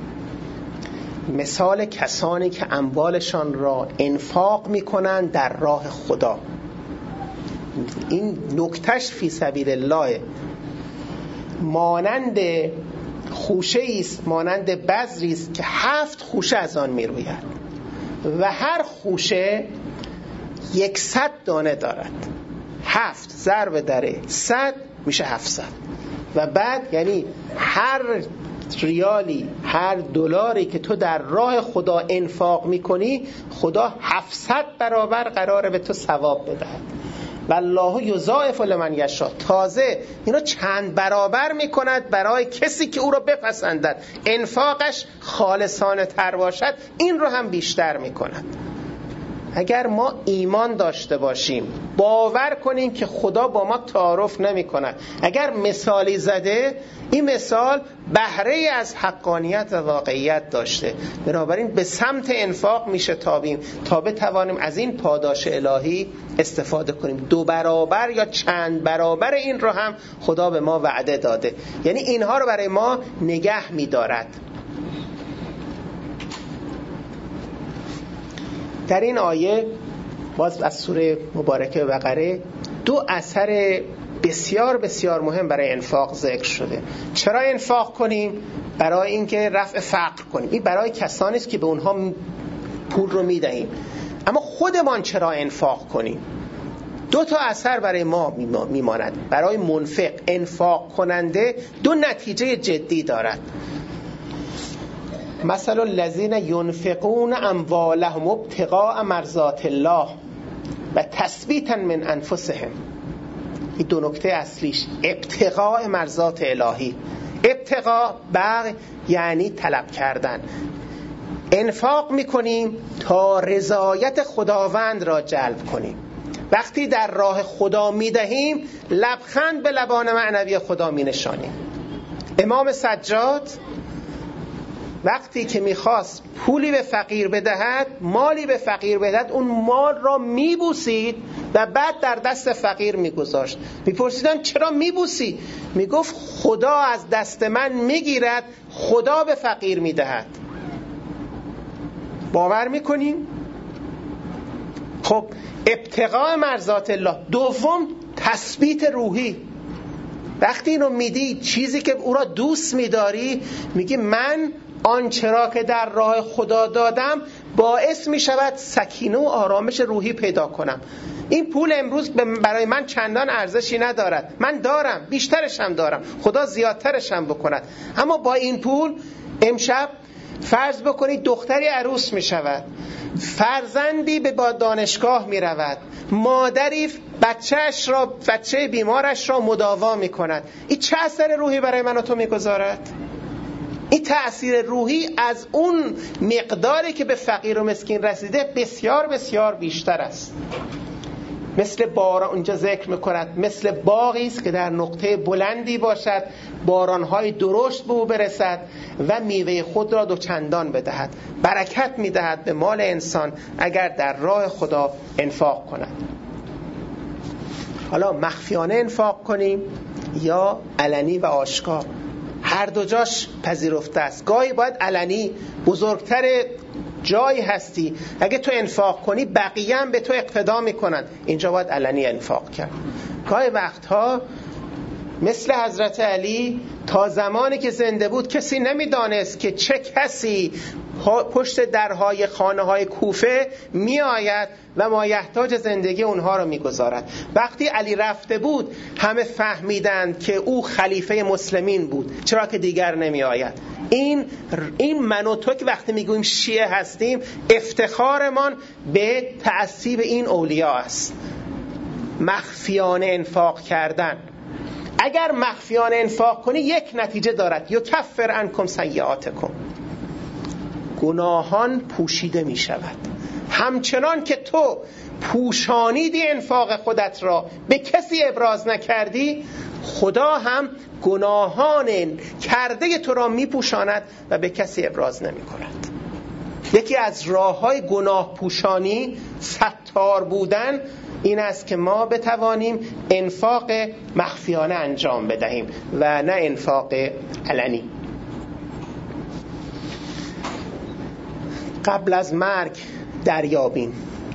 مثال کسانی که اموالشان را انفاق میکنند در راه خدا. این نکتهش فی سبیل الله، مانند خوشه است، مانند بذری است که 7 خوشه از آن میروید و هر خوشه 100 دانه دارد. 7 ضرب در 100 میشه 700. و بعد یعنی هر ریالی، هر دلاری که تو در راه خدا انفاق میکنی، خدا 700 برابر قراره به تو ثواب بدهد. والله یضاعف لمن یشاء. تازه اینو چند برابر میکند برای کسی که او رو بپسندد، انفاقش خالصانه تر باشد، این رو هم بیشتر میکند. اگر ما ایمان داشته باشیم، باور کنیم که خدا با ما تعارف نمی کند، اگر مثالی زده، این مثال بهره از حقانیت و واقعیت داشته، بنابراین به سمت انفاق میشه تابیم تا بتوانیم از این پاداش الهی استفاده کنیم. 2 برابر یا چند برابر این رو هم خدا به ما وعده داده، یعنی اینها رو برای ما نگه می‌دارد. در این آیه باز از سوره مبارکه بقره 2 اثر بسیار بسیار مهم برای انفاق ذکر شده. چرا انفاق کنیم؟ برای اینکه رفع فقر کنیم. این برای کسانی است که به اونها پول رو میدهیم. اما خودمان چرا انفاق کنیم؟ 2 اثر برای ما میماند. برای منفق، انفاق کننده 2 نتیجه جدی دارد. مثل الذین ینفقون اموالهم ابتغاء مرضات الله و تثبیتا من انفسهم. این 2 نکته اصلیش، ابتغاء مرضات الهی. ابتغاء بغ یعنی طلب کردن. انفاق میکنیم تا رضایت خداوند را جلب کنیم. وقتی در راه خدا میدهیم، لبخند به لبان معنوی خدا مینشانیم. امام سجاد وقتی که میخواست پولی به فقیر بدهد، مالی به فقیر بدهد، اون مال را میبوسید و بعد در دست فقیر میگذاشت. میپرسیدن چرا میبوسی؟ میگفت خدا از دست من میگیرد، خدا به فقیر میدهد. باور میکنیم؟ خب ابتغاء مرضات الله. دوم، تثبیت روحی. وقتی اینو میدی، چیزی که او را دوست میداری، میگی من آنچه را که در راه خدا دادم باعث میشود سکینه و آرامش روحی پیدا کنم. این پول امروز برای من چندان ارزشی ندارد، من دارم، بیشترش هم دارم، خدا زیادترش هم بکند، اما با این پول امشب فرض بکنید دختری عروس می شود، فرزندی به دانشگاه می رود، مادری بچه بیمارش را مداوا می کند. این چه اثر روحی برای من و تو می گذارد؟ این تأثیر روحی از اون مقداری که به فقیر و مسکین رسیده بسیار بسیار بیشتر است. مثل باران، اونجا ذکر میکند، مثل باغی است که در نقطه بلندی باشد، بارانهای درشت به او برسد و میوه خود را دوچندان بدهد. برکت میدهد به مال انسان اگر در راه خدا انفاق کند. حالا مخفیانه انفاق کنیم یا علنی و آشکار، هر دو جاش پذیرفته است. گاهی باید علنی، بزرگتر جایی هستی، اگه تو انفاق کنی بقیه هم به تو اقتدا میکنن، اینجا باید علنی انفاق کرد. گاهی وقتها مثل حضرت علی، تا زمانی که زنده بود کسی نمیدانست که چه کسی پشت درهای خانه های کوفه می آید و مایحتاج زندگی اونها رو می گذارد. وقتی علی رفته بود همه فهمیدند که او خلیفه مسلمین بود، چرا که دیگر نمی آید. این من و تو که وقتی میگوییم شیعه هستیم، افتخارمان به تعصیب این اولیاء است. مخفیانه انفاق کردن. اگر مخفیانه انفاق کنی یک نتیجه دارد، یکفر عنکم سیئاتکم، گناهان پوشیده می شود. همچنان که تو پوشانیدی انفاق خودت را، به کسی ابراز نکردی، خدا هم گناهان کرده تو را می پوشاند و به کسی ابراز نمی کند. یکی از راه های گناه پوشانی، ستار بودن، این است که ما بتوانیم انفاق مخفیانه انجام بدهیم و نه انفاق علنی. قبل از مرگ دریابیم.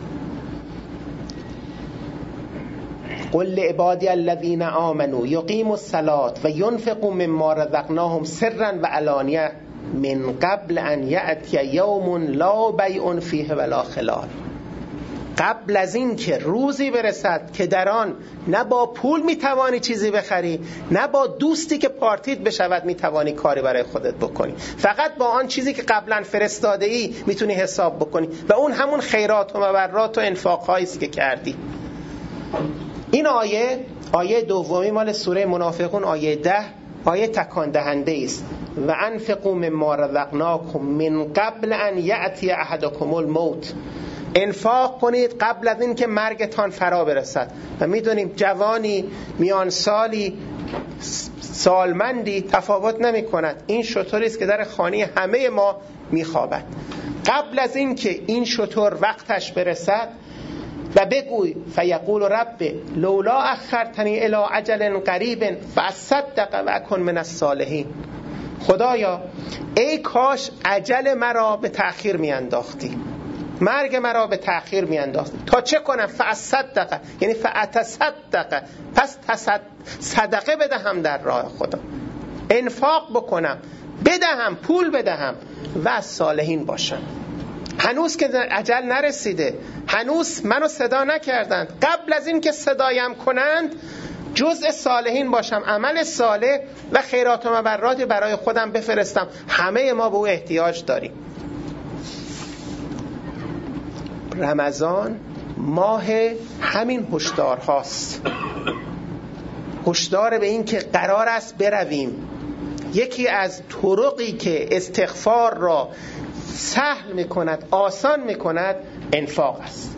قل لعبادی الذین آمنوا یقیموا الصلاة و ینفقوا مما رزقناهم سرا و علانیه من قبل ان یأتی یوم لا بیع فیه ولا خلال. قبل از این که روزی برسد که در آن نه با پول میتوانی چیزی بخری، نه با دوستی که پارتیت بشود میتوانی کاری برای خودت بکنی، فقط با آن چیزی که قبلا فرستاده ای میتونی حساب بکنی و اون همون خیرات و مبرات و انفاقهایی است که کردی. این آیه دومی مال سوره منافقون، آیه 10، آیه تکان دهنده است. و انفقوا مما رزقناکم من قبل ان یأتی احدکم الموت. انفاق کنید قبل از این که مرگتان فرا برسد. و میدونیم جوانی، میان سالی، سالمندی تفاوت نمی کند. این شتری است که در خانه همه ما میخوابد. قبل از این که این شتر وقتش برسد و بگوی فیقول رب لولا اخرتنی الی اجل قریب فاصدق و اکن من الصالحین. خدایا ای کاش اجل مرا به تأخیر میانداختی، مرگ مرا به تأخیر میانداختی. تا چه کنم؟ فاصدق، یعنی فاتصدق، پس صدقه بدهم در راه خدا، انفاق بکنم، بدهم، پول بدهم و از صالحین باشم. هنوز که اجل نرسیده، هنوز منو صدا نکردند، قبل از این که صدایم کنند جزء صالحین باشم، عمل صالح و خیرات و مبراتی برای خودم بفرستم. همه ما به او احتیاج داریم. رمضان ماه همین هشدار هاست، هشدار به این که قرار است برویم. یکی از طرقی که استغفار را سهل میکند، آسان میکند، انفاق است.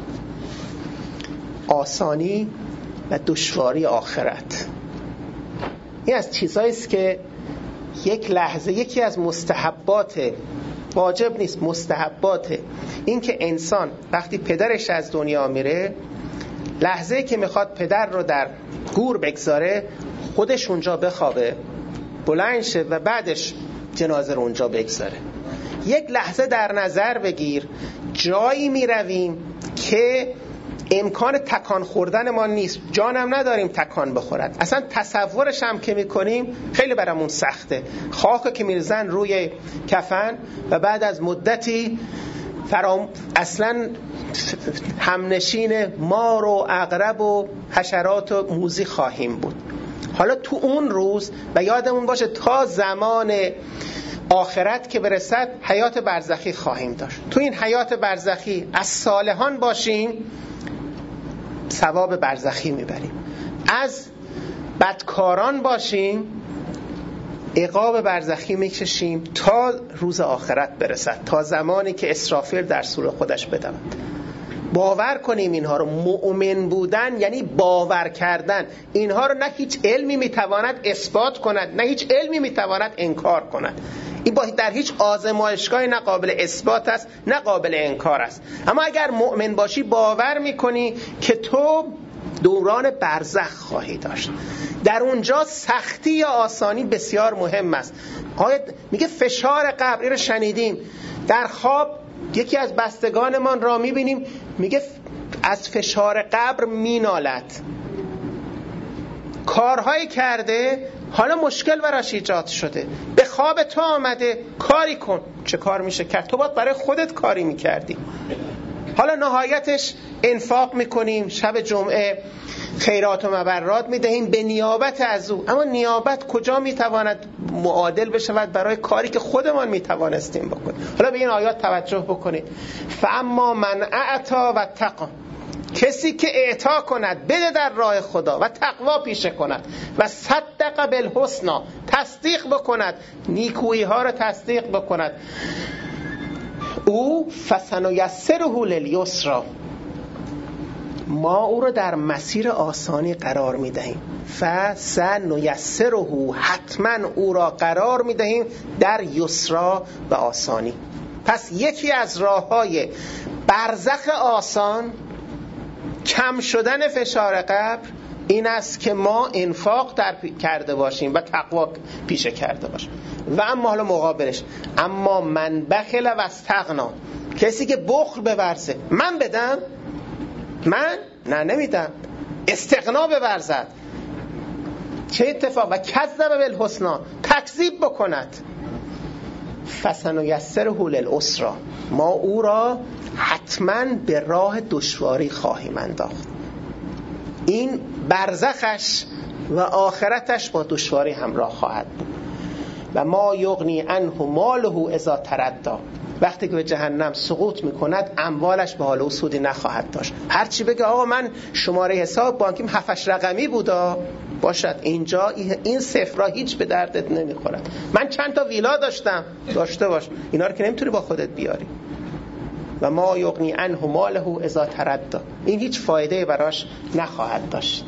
آسانی و دشواری آخرت، این از چیزهایی است که یک لحظه یکی از مستحبات، واجب نیست، مستحبات این که انسان وقتی پدرش از دنیا میره، لحظه که میخواد پدر رو در گور بگذاره خودش اونجا بخوابه، بلند شه و بعدش جنازه رو اونجا بگذاره. یک لحظه در نظر بگیر جایی میرویم که امکان تکان خوردن ما نیست، جانم نداریم تکان بخورد، اصلا تصورش هم که میکنیم خیلی برامون سخته. خاک که میرزن روی کفن و بعد از مدتی اصلا همنشین مار و عقرب و حشرات و موذی خواهیم بود. حالا تو اون روز و یادمون باشه تا زمان آخرت که برسد حیات برزخی خواهیم داشت. تو این حیات برزخی از صالحان باشیم ثواب برزخی میبریم، از بدکاران باشیم عقاب برزخی میکشیم تا روز آخرت برسد، تا زمانی که اسرافیل در سور خودش بدود. باور کنیم اینها رو. مؤمن بودن یعنی باور کردن. اینها رو نه هیچ علمی میتواند اثبات کند، نه هیچ علمی میتواند انکار کند. این در هیچ آزمایشگاهی نه قابل اثبات است نه قابل انکار است. اما اگر مؤمن باشی باور میکنی که تو دوران برزخ خواهی داشت. در اونجا سختی یا آسانی بسیار مهم است. میگه فشار قبر، این رو شنیدیم در خواب یکی از بستگانمان را میبینیم میگه از فشار قبر مینالد، کارهایی کرده حالا مشکل براش ایجاد شده، به خواب تو آمده کاری کن. چه کار میشه کرد؟ تو باید برای خودت کاری میکردی. حالا نهایتش انفاق میکنیم، شب جمعه خیرات و مبرات میدهیم به نیابت از او. اما نیابت کجا میتواند معادل بشود برای کاری که خودمان میتوانستیم بکنیم؟ حالا به این آیات توجه بکنید. فاما من اعطا و تقی، کسی که اعطا کند بده در راه خدا و تقوا پیشه کند و صدق بالحسنی، تصدیق بکند، نیکویی ها رو تصدیق بکند، او فسنیسره لیسری، ما او رو در مسیر آسانی قرار میدهیم. فسنیسره، حتما او را قرار میدهیم در یسرا و آسانی. پس یکی از راه‌های برزخ آسان، کم شدن فشار قبر، این است که ما انفاق کرده باشیم و تقوا پیشه کرده باشیم. و اما حالا مقابلش، اما من بخل و استغنا، کسی که بخل بورزه، من بدم، من نه نمیدم، استغنا بورزد، چه اتفاق؟ و کذب بالحسنی، تکذیب بکند، فسنیسره للعسری، ما او را حتما به راه دشواری خواهیم انداخت. این برزخش و آخرتش با دشواری همراه خواهد بود. و ما یغنی عنه ماله اذا تردی، وقتی که به جهنم سقوط میکند اموالش به حال و سودی نخواهد داشت. هرچی بگه آقا من شماره حساب بانکیم 7 رقمی بودا، باشد اینجا این صفرها هیچ به دردت نمیخورد. من چند تا ویلا داشته باش، اینا رو که نمیتونی با خودت بیاری. و ما یغنی عنه ماله اذا تردی، این هیچ فایده براش نخواهد داشت.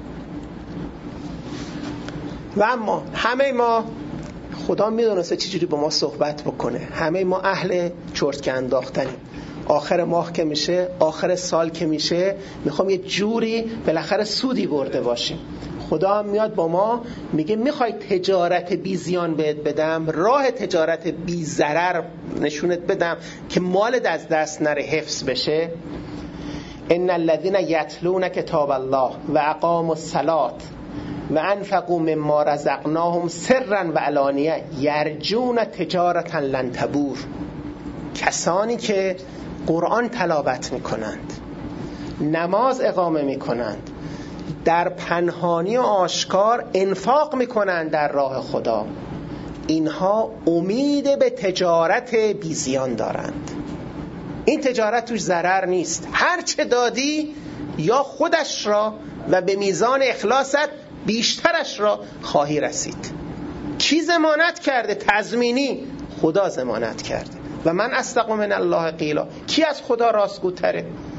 و اما همه ما خدا میدونسته چجوری با ما صحبت بکنه. همه ما اهل چرتکه انداختنیم. آخر ماه که میشه، آخر سال که میشه، میخوام یه جوری بالاخره سودی برده باشیم. خدا هم میاد با ما میگه میخوای تجارت بی زیان بهت بدم، راه تجارت بی ضرر نشونت بدم که مالت از دست نره، حفظ بشه. ان الذين يتلون کتاب الله و اقاموا الصلاة و انفقوا مما رزقناهم سرا و علانیه یرجون تجارتا لن تبور، کسانی که قرآن تلاوت میکنند، نماز اقامه میکنند، در پنهانی و آشکار انفاق میکنند در راه خدا، اینها امید به تجارت بی زیان دارند. این تجارت توش ضرر نیست، هر چه دادی یا خودش را و به میزان اخلاصت بیشترش را خواهی رسید. کی ضمانت کرده؟ تضمینی خدا ضمانت کرده. و من اصدق من الله قیلا، کی از خدا راستگوتره؟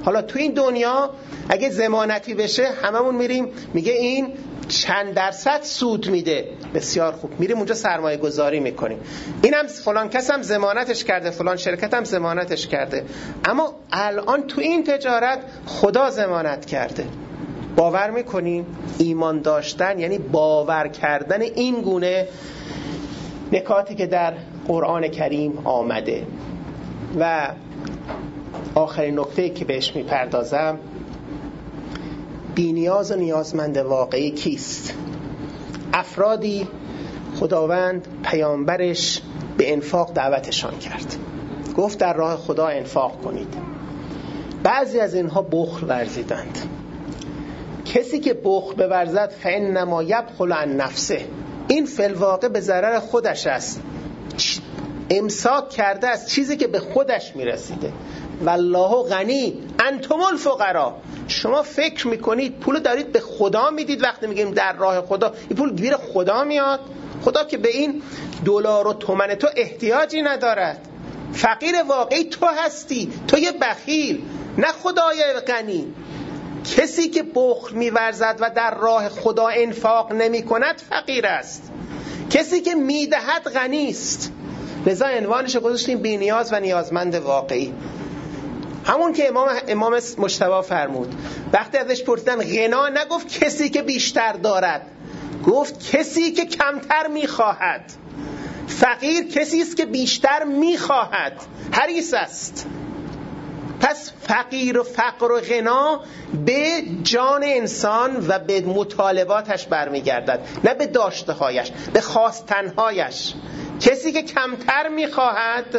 حالا تو این دنیا اگه ضمانتی بشه هممون میریم میگه این چند درصد سود میده، بسیار خوب، میریم اونجا سرمایه گذاری میکنیم، اینم فلان کس هم ضمانتش کرده، فلان شرکت هم ضمانتش کرده. اما الان تو این تجارت خدا ضمانت کرده. باور میکنیم ایمان داشتن یعنی باور کردن این گونه نکاتی که در قرآن کریم آمده. و آخرین نکته که بهش میپردازم، بی‌نیاز و نیازمند واقعی کیست؟ افرادی خداوند پیامبرش به انفاق دعوتشان کرد، گفت در راه خدا انفاق کنید. بعضی از اینها بخل ورزیدند. کسی که بخل بورزد فإنما یبخل عن نفسه، این فی الواقع به ضرر خودش است، امساک کرده از چیزی که به خودش میرسیده. والله غنی انتم الفقراء، شما فکر میکنید پول دارید به خدا میدید. وقتی میگیم در راه خدا، این پول گیر خدا میاد؟ خدا که به این دلار و تومن تو احتیاجی ندارد. فقیر واقعی تو هستی، تو یه بخیل، نه خدای غنی. کسی که بخل میورزد و در راه خدا انفاق نمی کند فقیر است، کسی که میدهد غنی است. لذا عنوانش گذاشتیم بی‌نیاز و نیازمند واقعی. همون که امام مجتبی فرمود، وقتی ازش پرسیدن غنا، نگفت کسی که بیشتر دارد، گفت کسی که کمتر میخواهد. فقیر کسی است که بیشتر میخواهد، حریص است. پس فقیر و فقر و غنا به جان انسان و به مطالباتش برمیگردد، نه به داشته‌هایش، به خواستن‌هایش. کسی که کمتر میخواهد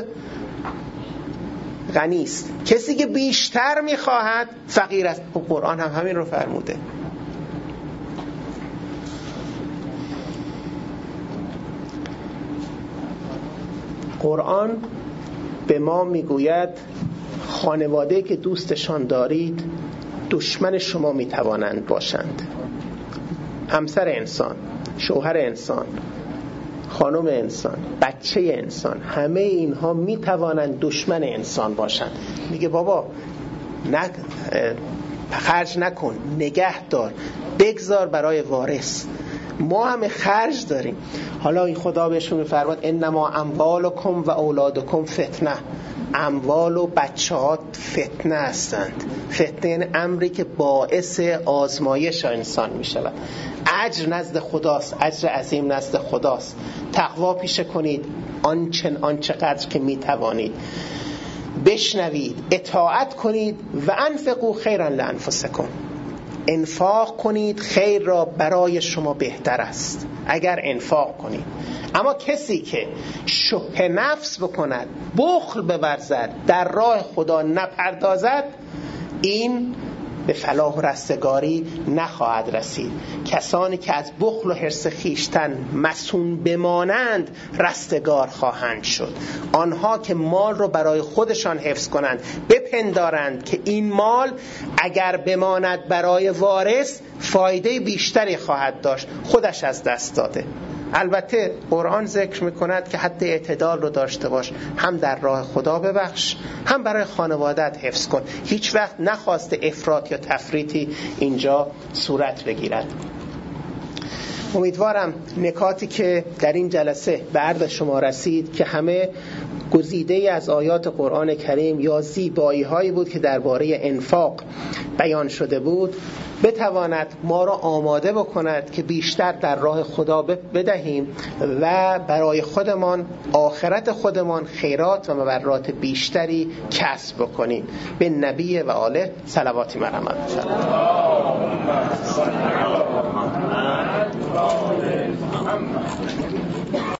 غنی است، کسی که بیشتر میخواهد فقیر است. قرآن هم همین رو فرموده. قرآن به ما میگوید خانواده که دوستشان دارید دشمن شما میتوانند باشند. همسر انسان، شوهر انسان، خانم انسان، بچه انسان، همه اینها میتوانند دشمن انسان باشند. میگه بابا خرج نکن، نگه دار، بگذار برای وارث. ما هم خرج داریم. حالا این خدا بهشون میفرماد انما اموالکم و اولادکم فتنه. اموال و بچه ها فتنه هستند. فتنه یعنی امری که باعث آزمایش انسان می شود. اجر نزد خداست، اجر عظیم نزد خداست. تقوا پیشه کنید آنچه قدر که می توانید، بشنوید، اطاعت کنید. و انفقوا خیرا لانفسکم، انفاق کنید، خیر را برای شما بهتر است اگر انفاق کنید. اما کسی که شح نفس بکند، بخل بورزد، در راه خدا نپردازد، این به فلاح و رستگاری نخواهد رسید. کسانی که از بخل و حرص خویشتن مصون بمانند رستگار خواهند شد. آنها که مال رو برای خودشان حفظ کنند، بپندارند که این مال اگر بماند برای وارث فایده بیشتری خواهد داشت، خودش از دست داده. البته قرآن ذکر میکند که حد اعتدال رو داشته باش، هم در راه خدا ببخش، هم برای خانوادت حفظ کن. هیچ وقت نخواست افراط یا تفریطی اینجا صورت بگیرد. امیدوارم نکاتی که در این جلسه به عرض شما رسید که همه گزیده از آیات قرآن کریم یا زیبایی هایی بود که درباره انفاق بیان شده بود، بتواند ما را آماده بکند که بیشتر در راه خدا بدهیم و برای خودمان، آخرت خودمان، خیرات و مبرات بیشتری کسب بکنیم. به نبی و آله صلواتی مرحمت.